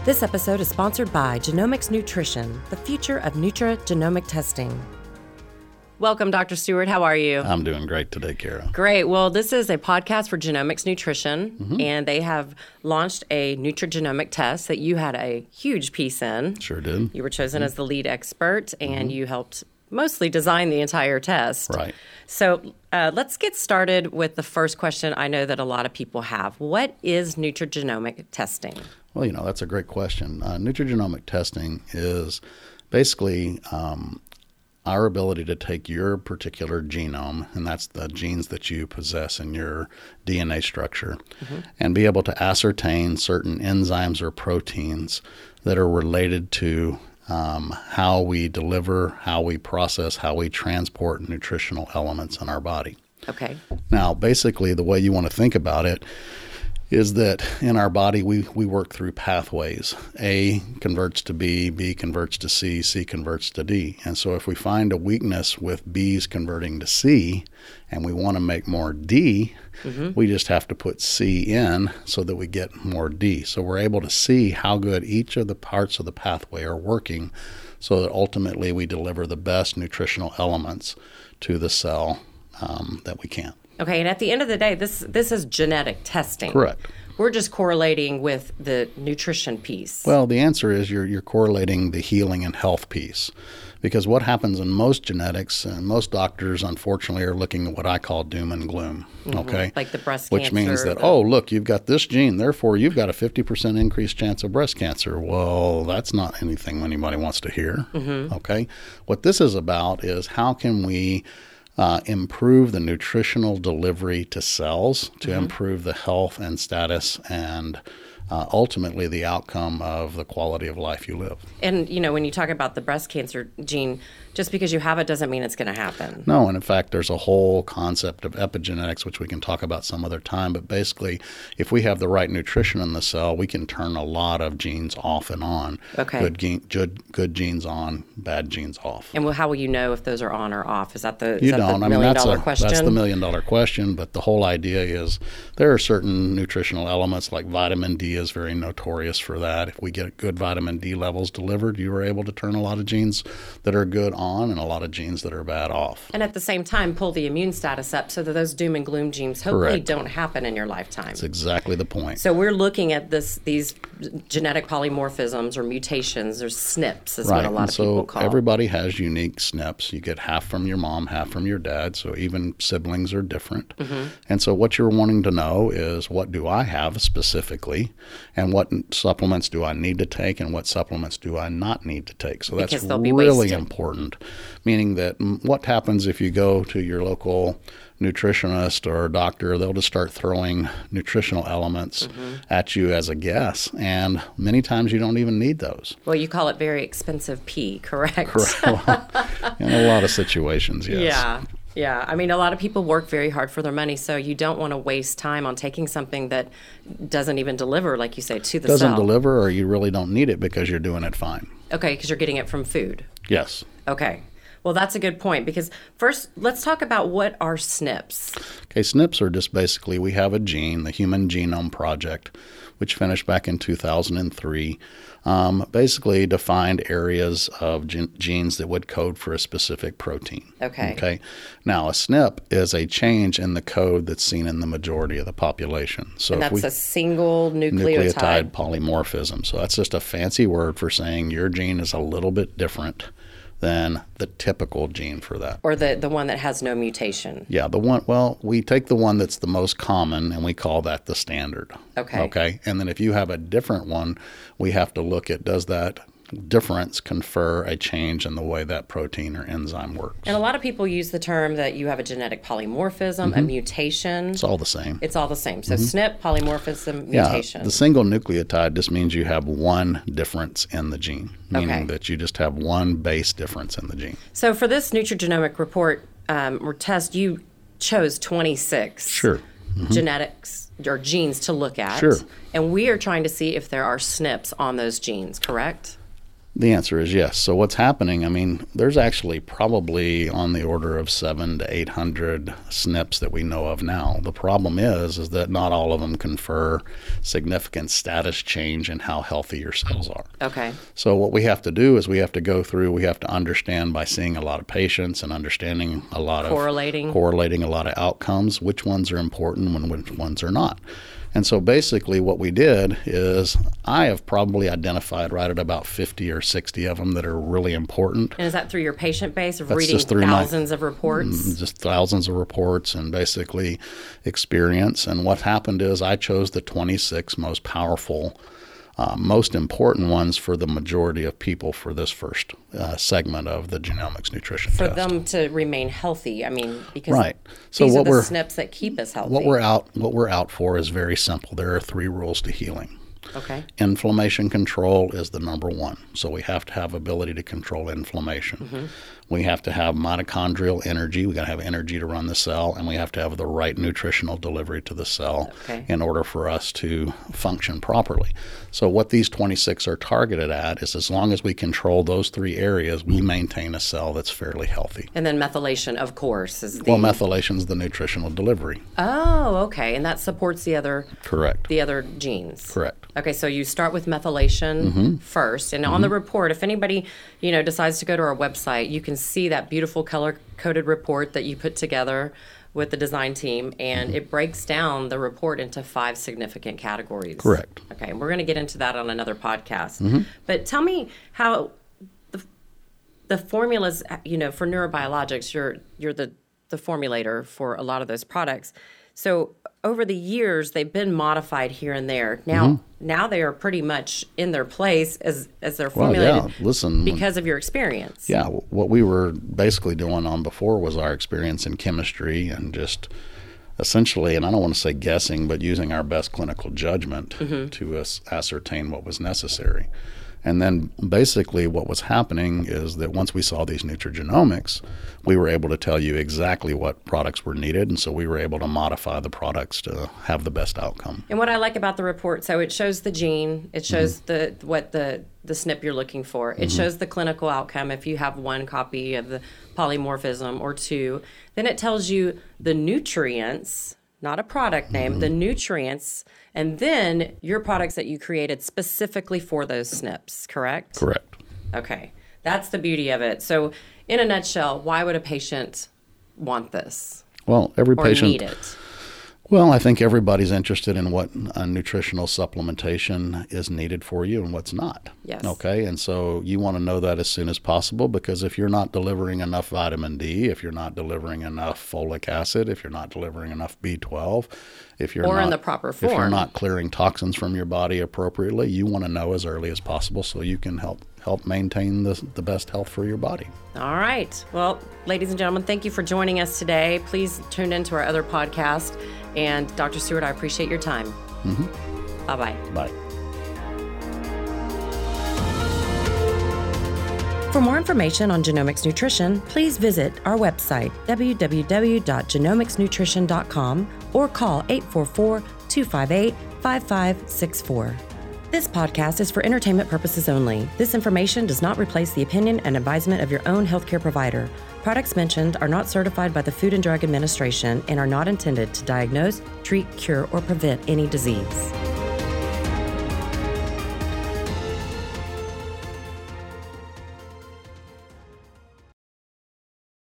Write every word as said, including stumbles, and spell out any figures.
This episode is sponsored by Genomics Nutrition, the future of nutrigenomic testing. Welcome, Doctor Stewart. How are you? I'm doing great today, Kara. Great. Well, this is a podcast for Genomics Nutrition, Mm-hmm. and they have launched a nutrigenomic test that you had a huge piece in. Sure did. You were chosen Mm-hmm. as the lead expert, and you helped mostly design the entire test. Right. So uh, let's get started with the first question I know that a lot of people have. What is nutrigenomic testing? Well, you know, that's a great question. Uh, nutrigenomic testing is basically um, our ability to take your particular genome, and that's the genes that you possess in your D N A structure, mm-hmm. and be able to ascertain certain enzymes or proteins that are related to um, how we deliver, how we process, how we transport nutritional elements in our body. Okay. Now, basically, the way you want to think about it is that in our body, we, we work through pathways. A converts to B, B converts to C, C converts to D. And so if we find a weakness with B's converting to C and we want to make more D, mm-hmm. we just have to put C in so that we get more D. So we're able to see how good each of the parts of the pathway are working so that ultimately we deliver the best nutritional elements to the cell um, that we can. Okay, and at the end of the day, this this is genetic testing. Correct. We're just correlating with the nutrition piece. Well, the answer is you're you're correlating the healing and health piece. Because what happens in most genetics, and most doctors, unfortunately, are looking at what I call doom and gloom, mm-hmm. okay? Like the breast Which cancer. Which means that, the... oh, look, you've got this gene, therefore you've got a fifty percent increased chance of breast cancer. Well, that's not anything anybody wants to hear, mm-hmm. okay? What this is about is how can we Uh, improve the nutritional delivery to cells to mm-hmm. improve the health and status and uh, ultimately the outcome of the quality of life you live. And, you know, when you talk about the breast cancer gene, just because you have it doesn't mean it's going to happen. No, and in fact, there's a whole concept of epigenetics, which we can talk about some other time. But basically, if we have the right nutrition in the cell, we can turn a lot of genes off and on. Okay. Good, ge- good, good genes on, bad genes off. And well, how will you know if those are on or off? Is that the, is you that don't. the I mean, million that's dollar a, question? That's the million dollar question. But the whole idea is there are certain nutritional elements like vitamin D is very notorious for that. If we get good vitamin D levels delivered, you are able to turn a lot of genes that are good on and a lot of genes that are bad off. And at the same time, pull the immune status up so that those doom and gloom genes hopefully Correct. don't happen in your lifetime. That's exactly the point. So we're looking at this these genetic polymorphisms or mutations, or S N Ps is right. what a lot and of so people call it. Everybody has unique S N Ps. You get half from your mom, half from your dad, so even siblings are different. Mm-hmm. And so what you're wanting to know is, what do I have specifically, and what supplements do I need to take, and what supplements do I not need to take? So that's Because they'll be really wasted. important, meaning that what happens if you go to your local nutritionist or doctor, they'll just start throwing nutritional elements mm-hmm. at you as a guess, and many times you don't even need those. Well, you call it very expensive pee, correct? Correct. Well, in a lot of situations, yes. Yeah. Yeah. I mean, a lot of people work very hard for their money, so you don't want to waste time on taking something that doesn't even deliver, like you say, to the Doesn't cell. deliver, or you really don't need it because you're doing it fine. Okay, because you're getting it from food. Yes. Okay. Well, that's a good point, because first, let's talk about what are S N Ps. Okay, S N Ps are just basically, we have a gene, the Human Genome Project, which finished back in two thousand three, um, basically defined areas of gen- genes that would code for a specific protein. Okay. Okay. Now, a S N P is a change in the code that's seen in the majority of the population. So And if that's we, a single nucleotide. nucleotide polymorphism. So that's just a fancy word for saying your gene is a little bit different than the typical gene for that. Or the, the one that has no mutation. Yeah, the one, well, we take the one that's the most common and we call that the standard. Okay. Okay. And then if you have a different one, we have to look at, does that difference confer a change in the way that protein or enzyme works? And a lot of people use the term that you have a genetic polymorphism, Mm-hmm. a mutation. It's all the same. It's all the same. So mm-hmm. S N P, polymorphism, yeah, mutation. The single nucleotide just means you have one difference in the gene, meaning Okay. that you just have one base difference in the gene. So for this nutrigenomic report um, or test, you chose twenty-six Sure. Mm-hmm. genetics or genes to look at. Sure. And we are trying to see if there are S N Ps on those genes, correct? The answer is yes. So what's happening, I mean, there's actually probably on the order of seven to eight hundred S N Ps that we know of now. The problem is, is that not all of them confer significant status change in how healthy your cells are. Okay. So what we have to do is we have to go through, we have to understand by seeing a lot of patients and understanding a lot correlating. of correlating a lot of outcomes, which ones are important and which ones are not. And so basically what we did is I have probably identified right at about fifty or sixty of them that are really important. And is that through your patient base of That's reading just through thousands my, of reports? Just thousands of reports and basically experience. And what happened is I chose the twenty-six most powerful, uh, most important ones for the majority of people for this first uh, segment of the genomics nutrition for test. them to remain healthy. I mean, because right. So these what are the we're, S N Ps that keep us healthy. What we're out, what we're out for is very simple. There are three rules to healing. Okay. Inflammation control is the number one. So we have to have ability to control inflammation. Mm-hmm. We have to have mitochondrial energy. We got to have energy to run the cell, and we have to have the right nutritional delivery to the cell okay. in order for us to function properly. So what these twenty-six are targeted at is as long as we control those three areas, we maintain a cell that's fairly healthy. And then methylation, of course, is the... Well, methylation is the nutritional delivery. Oh, okay. And that supports the other... Correct. The other genes. Correct. Okay, so you start with methylation mm-hmm. first. And mm-hmm. on the report, if anybody, you know, decides to go to our website, you can see that beautiful color-coded report that you put together with the design team, and mm-hmm. it breaks down the report into five significant categories. Correct. Okay, and we're going to get into that on another podcast. Mm-hmm. But tell me how the, the formulas, you know, for neurobiologics, you're you're the, the formulator for a lot of those products. So over the years, they've been modified here and there. Now, mm-hmm. now they are pretty much in their place as as they're formulated. Well, yeah. Listen, because of your experience. Yeah, what we were basically doing on before was our experience in chemistry and just essentially, and I don't want to say guessing, but using our best clinical judgment mm-hmm. to as- ascertain what was necessary. And then basically what was happening is that once we saw these nutrigenomics, we were able to tell you exactly what products were needed. And so we were able to modify the products to have the best outcome. And what I like about the report, so it shows the gene, it shows mm-hmm. the what the, the S N P you're looking for. It mm-hmm. shows the clinical outcome if you have one copy of the polymorphism or two. Then it tells you the nutrients, not a product name, mm-hmm. the nutrients, and then your products that you created specifically for those S N Ps, correct? Correct. Okay. That's the beauty of it. So in a nutshell, why would a patient want this? Well, every or patient... need it? Well, I think everybody's interested in what uh, nutritional supplementation is needed for you and what's not. Yes. Okay, and so you want to know that as soon as possible, because if you're not delivering enough vitamin D, if you're not delivering enough folic acid, if you're not delivering enough B twelve, if you're or not, in the proper form, if you're not clearing toxins from your body appropriately, you want to know as early as possible so you can help help maintain the, the best health for your body. All right. Well, ladies and gentlemen, thank you for joining us today. Please tune into our other podcast. And Doctor Stewart, I appreciate your time. Mm-hmm. Bye-bye. Bye. For more information on genomics nutrition, please visit our website, w w w dot genomics nutrition dot com, or call eight four four, two five eight, five five six four. This podcast is for entertainment purposes only. This information does not replace the opinion and advisement of your own healthcare provider. Products mentioned are not certified by the Food and Drug Administration and are not intended to diagnose, treat, cure, or prevent any disease.